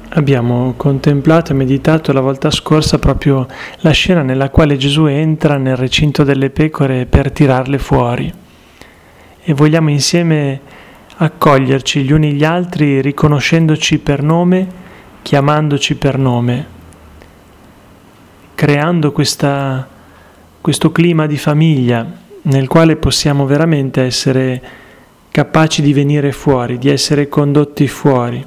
Abbiamo contemplato e meditato la volta scorsa proprio la scena nella quale Gesù entra nel recinto delle pecore per tirarle fuori e vogliamo insieme accoglierci gli uni gli altri riconoscendoci per nome, chiamandoci per nome, creando questo clima di famiglia nel quale possiamo veramente essere capaci di venire fuori, di essere condotti fuori.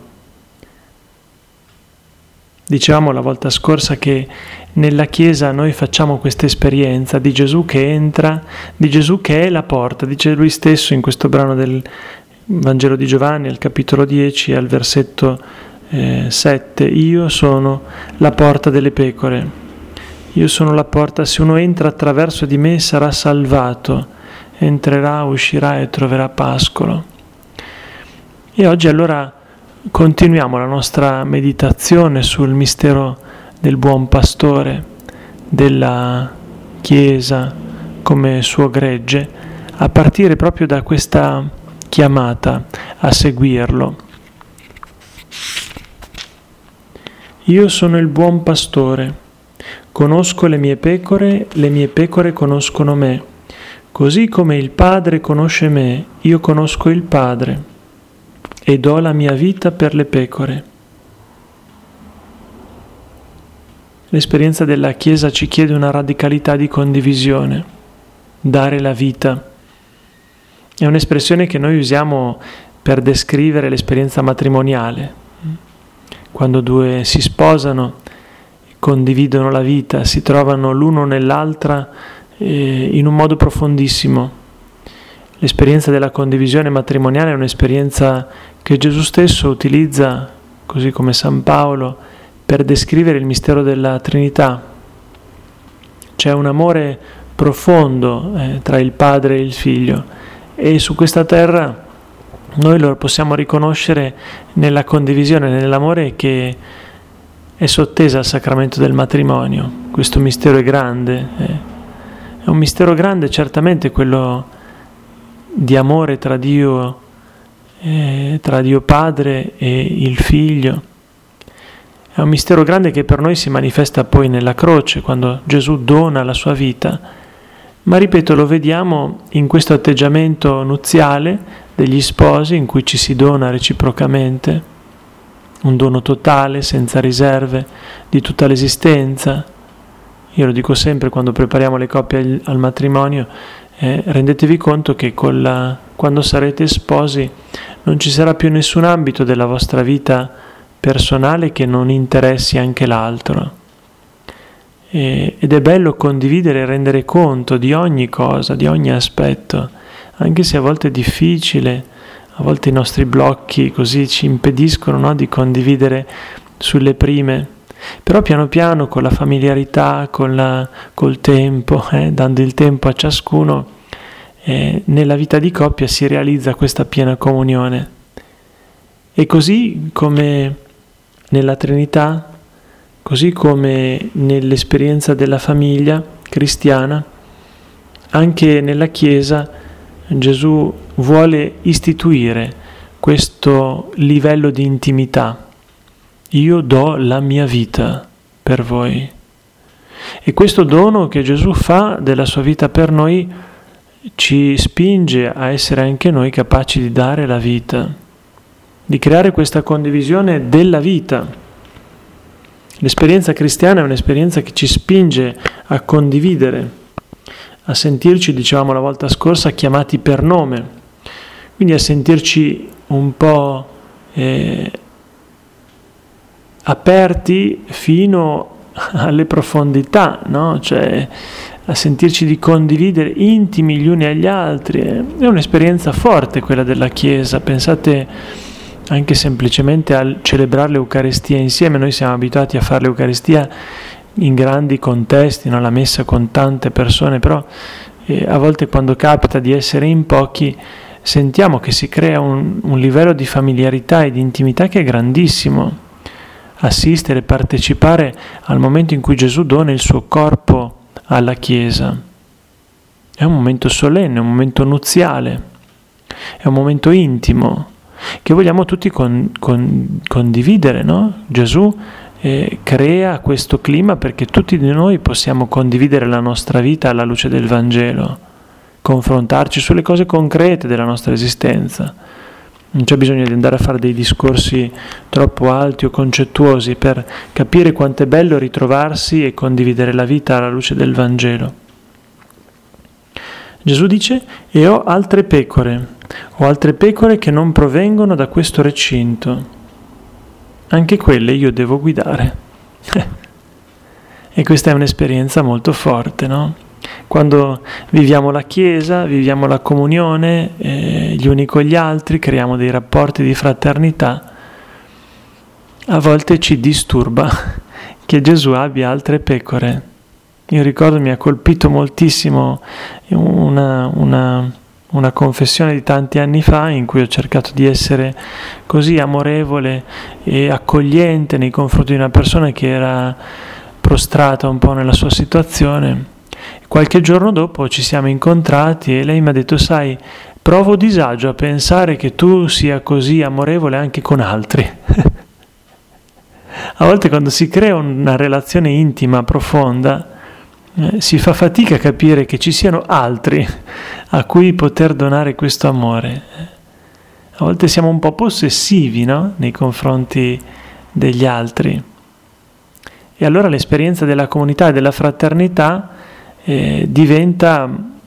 Dicevamo la volta scorsa che nella Chiesa noi facciamo questa esperienza di Gesù che entra, di Gesù che è la porta. Dice lui stesso in questo brano del Vangelo di Giovanni, al capitolo 10, al versetto 7, io sono la porta delle pecore. Io sono la porta, se uno entra attraverso di me sarà salvato, entrerà, uscirà e troverà pascolo. E oggi allora continuiamo la nostra meditazione sul mistero del buon pastore, della Chiesa come suo gregge, a partire proprio da questa chiamata a seguirlo. Io sono il buon pastore, conosco le mie pecore conoscono me, così come il Padre conosce me, io conosco il Padre e do la mia vita per le pecore. L'esperienza della Chiesa ci chiede una radicalità di condivisione, dare la vita. È un'espressione che noi usiamo per descrivere l'esperienza matrimoniale. Quando due si sposano, condividono la vita, si trovano l'uno nell'altra in un modo profondissimo. L'esperienza della condivisione matrimoniale è un'esperienza che Gesù stesso utilizza, così come San Paolo, per descrivere il mistero della Trinità. C'è un amore profondo tra il Padre e il Figlio e su questa terra noi lo possiamo riconoscere nella condivisione, nell'amore che è sottesa al sacramento del matrimonio. Questo mistero è grande, è un mistero grande certamente quello di amore tra Dio Padre e il Figlio. È un mistero grande che per noi si manifesta poi nella croce, quando Gesù dona la sua vita. Ma ripeto, lo vediamo in questo atteggiamento nuziale degli sposi in cui ci si dona reciprocamente, un dono totale, senza riserve, di tutta l'esistenza. Io lo dico sempre quando prepariamo le coppie al matrimonio, rendetevi conto che quando sarete sposi non ci sarà più nessun ambito della vostra vita personale che non interessi anche l'altro. Ed è bello condividere e rendere conto di ogni cosa, di ogni aspetto, anche se a volte è difficile, a volte i nostri blocchi così ci impediscono, no, di condividere sulle prime. Però piano piano, con la familiarità, col tempo, dando il tempo a ciascuno, nella vita di coppia si realizza questa piena comunione. E così come nella Trinità, così come nell'esperienza della famiglia cristiana, anche nella Chiesa Gesù vuole istituire questo livello di intimità. Io do la mia vita per voi. E questo dono che Gesù fa della sua vita per noi ci spinge a essere anche noi capaci di dare la vita, di creare questa condivisione della vita. L'esperienza cristiana è un'esperienza che ci spinge a condividere, a sentirci, dicevamo la volta scorsa, chiamati per nome, quindi a sentirci un po' aperti fino alle profondità, no? Cioè a sentirci di condividere intimi gli uni agli altri. È un'esperienza forte quella della Chiesa. Pensate anche semplicemente a celebrare l'Eucaristia insieme. Noi siamo abituati a fare l'Eucaristia in grandi contesti, no? La messa con tante persone, però a volte quando capita di essere in pochi sentiamo che si crea un livello di familiarità e di intimità che è grandissimo. Assistere, partecipare al momento in cui Gesù dona il suo corpo alla Chiesa. È un momento solenne, un momento nuziale, è un momento intimo, che vogliamo tutti condividere, no? Gesù crea questo clima perché tutti di noi possiamo condividere la nostra vita alla luce del Vangelo, confrontarci sulle cose concrete della nostra esistenza. Non c'è bisogno di andare a fare dei discorsi troppo alti o concettuosi per capire quanto è bello ritrovarsi e condividere la vita alla luce del Vangelo. Gesù dice: e ho altre pecore che non provengono da questo recinto. Anche quelle io devo guidare. E questa è un'esperienza molto forte, no? Quando viviamo la Chiesa, viviamo la comunione, gli uni con gli altri, creiamo dei rapporti di fraternità, a volte ci disturba che Gesù abbia altre pecore. Io ricordo, mi ha colpito moltissimo una confessione di tanti anni fa in cui ho cercato di essere così amorevole e accogliente nei confronti di una persona che era prostrata un po' nella sua situazione. Qualche giorno dopo ci siamo incontrati e lei mi ha detto: sai, provo disagio a pensare che tu sia così amorevole anche con altri. A volte quando si crea una relazione intima, profonda, si fa fatica a capire che ci siano altri a cui poter donare questo amore. A volte siamo un po' possessivi, no? Nei confronti degli altri. E allora l'esperienza della comunità e della fraternità diventa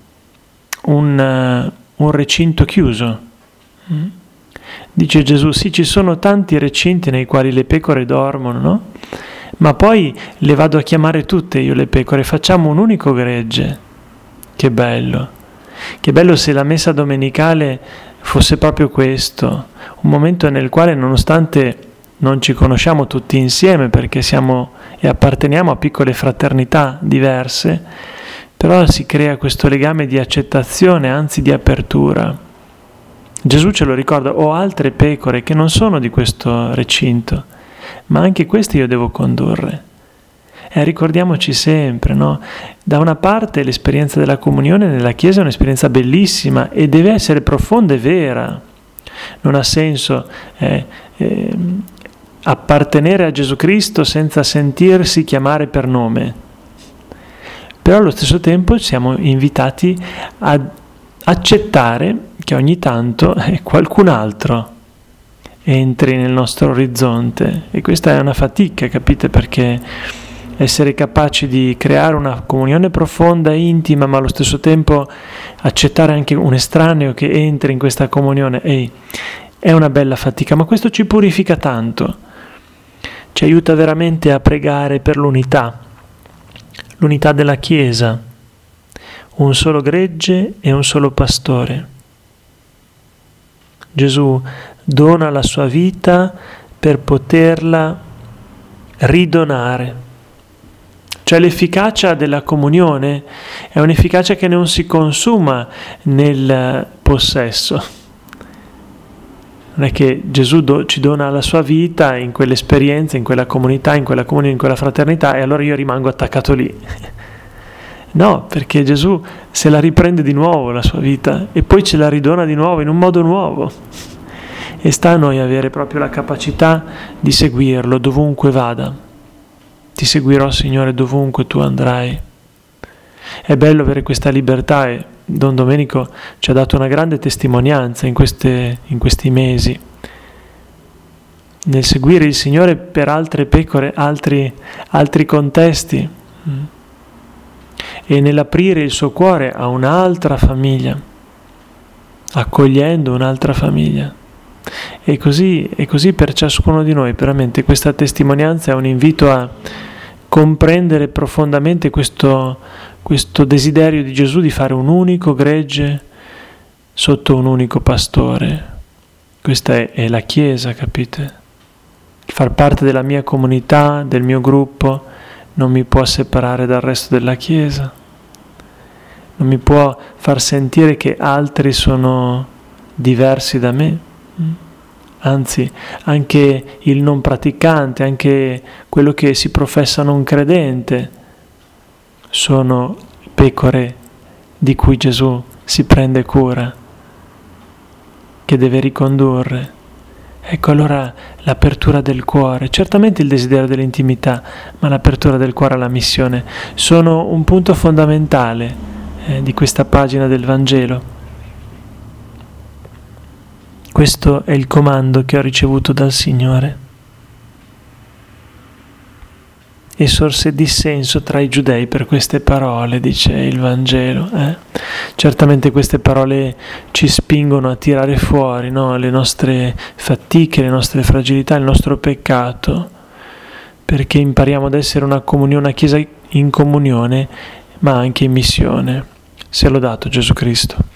un recinto chiuso. Dice Gesù: sì, ci sono tanti recinti nei quali le pecore dormono, no? Ma poi le vado a chiamare tutte io le pecore, facciamo un unico gregge. Che bello! Che bello se la messa domenicale fosse proprio questo, un momento nel quale, nonostante non ci conosciamo tutti insieme perché siamo e apparteniamo a piccole fraternità diverse, però si crea questo legame di accettazione, anzi di apertura. Gesù ce lo ricorda: ho altre pecore che non sono di questo recinto, ma anche queste io devo condurre. E ricordiamoci sempre, no? Da una parte l'esperienza della comunione nella Chiesa è un'esperienza bellissima e deve essere profonda e vera. Non ha senso appartenere a Gesù Cristo senza sentirsi chiamare per nome. Però allo stesso tempo siamo invitati ad accettare che ogni tanto qualcun altro entri nel nostro orizzonte, e questa è una fatica, capite? Perché essere capaci di creare una comunione profonda e intima, ma allo stesso tempo accettare anche un estraneo che entri in questa comunione, è una bella fatica, ma questo ci purifica tanto, ci aiuta veramente a pregare per l'unità della Chiesa, un solo gregge e un solo pastore. Gesù dona la sua vita per poterla ridonare. Cioè l'efficacia della comunione è un'efficacia che non si consuma nel possesso. Non è che Gesù ci dona la sua vita in quell'esperienza, in quella comunità, in quella comunione, in quella fraternità, e allora io rimango attaccato lì. No, perché Gesù se la riprende di nuovo la sua vita e poi ce la ridona di nuovo in un modo nuovo. E sta a noi avere proprio la capacità di seguirlo dovunque vada. Ti seguirò, Signore, dovunque tu andrai. È bello avere questa libertà e Don Domenico ci ha dato una grande testimonianza in questi mesi, nel seguire il Signore per altre pecore, altri contesti, e nell'aprire il suo cuore a un'altra famiglia, accogliendo un'altra famiglia. E così per ciascuno di noi. Veramente questa testimonianza è un invito a comprendere profondamente questo desiderio di Gesù di fare un unico gregge sotto un unico pastore. Questa è la Chiesa, capite? Far parte della mia comunità, del mio gruppo, non mi può separare dal resto della Chiesa, non mi può far sentire che altri sono diversi da me. Anzi, anche il non praticante, anche quello che si professa non credente, sono pecore di cui Gesù si prende cura, che deve ricondurre. Ecco allora l'apertura del cuore, certamente il desiderio dell'intimità, ma l'apertura del cuore alla missione sono un punto fondamentale di questa pagina del Vangelo. Questo è il comando che ho ricevuto dal Signore. E sorse dissenso tra i giudei per queste parole, dice il Vangelo. Certamente queste parole ci spingono a tirare fuori, no? Le nostre fatiche, le nostre fragilità, il nostro peccato, perché impariamo ad essere una Chiesa in comunione, ma anche in missione. Sia lodato Gesù Cristo.